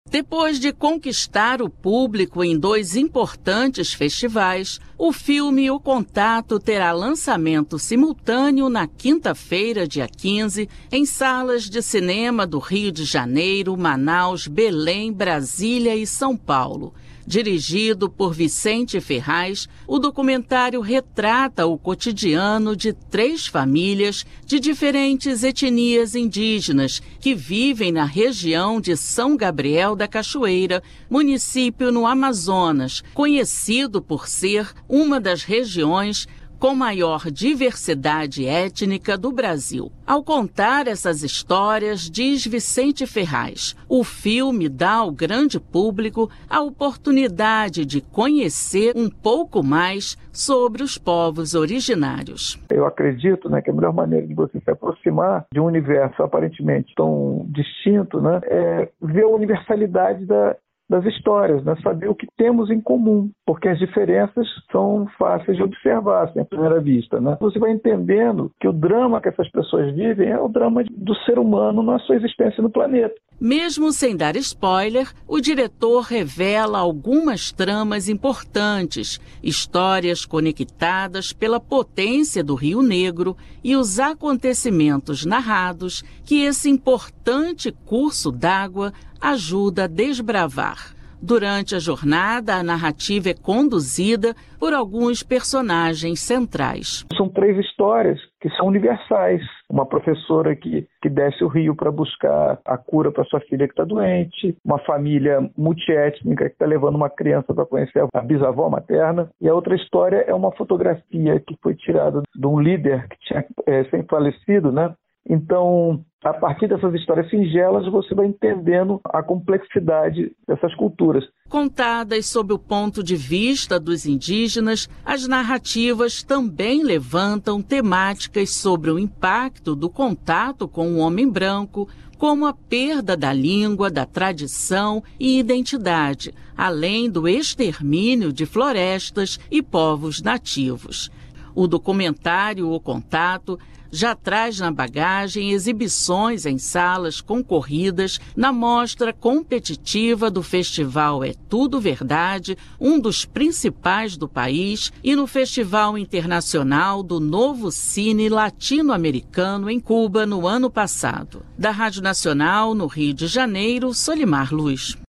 Depois de conquistar o público em 2 importantes festivais, o filme O Contato terá lançamento simultâneo na quinta-feira, dia 15, em salas de cinema do Rio de Janeiro, Manaus, Belém, Brasília e São Paulo. Dirigido por Vicente Ferraz, o documentário retrata o cotidiano de 3 famílias de diferentes etnias indígenas que vivem na região de São Gabriel da Cachoeira, município no Amazonas, conhecido por ser uma das regiões com maior diversidade étnica do Brasil. Ao contar essas histórias, diz Vicente Ferraz, o filme dá ao grande público a oportunidade de conhecer um pouco mais sobre os povos originários. Eu acredito que a melhor maneira de você se aproximar de um universo aparentemente tão distinto, é ver a universalidade das histórias, saber o que temos em comum, porque as diferenças são fáceis de observar, assim, à primeira vista. Você vai entendendo que o drama que essas pessoas vivem é o drama do ser humano na sua existência no planeta. Mesmo sem dar spoiler, o diretor revela algumas tramas importantes, histórias conectadas pela potência do Rio Negro e os acontecimentos narrados que esse importante curso d'água ajuda a desbravar. Durante a jornada, a narrativa é conduzida por alguns personagens centrais. São 3 histórias que são universais. Uma professora que desce o rio para buscar a cura para sua filha que está doente, uma família multiétnica que está levando uma criança para conhecer a bisavó materna, e a outra história é uma fotografia que foi tirada de um líder que tinha sem falecido, Então, a partir dessas histórias singelas, você vai entendendo a complexidade dessas culturas. Contadas sob o ponto de vista dos indígenas, as narrativas também levantam temáticas sobre o impacto do contato com o homem branco, como a perda da língua, da tradição e identidade, além do extermínio de florestas e povos nativos. O documentário O Contato já traz na bagagem exibições em salas concorridas na mostra competitiva do Festival É Tudo Verdade, um dos principais do país, e no Festival Internacional do Novo Cine Latino-Americano em Cuba no ano passado. Da Rádio Nacional, no Rio de Janeiro, Solimar Luz.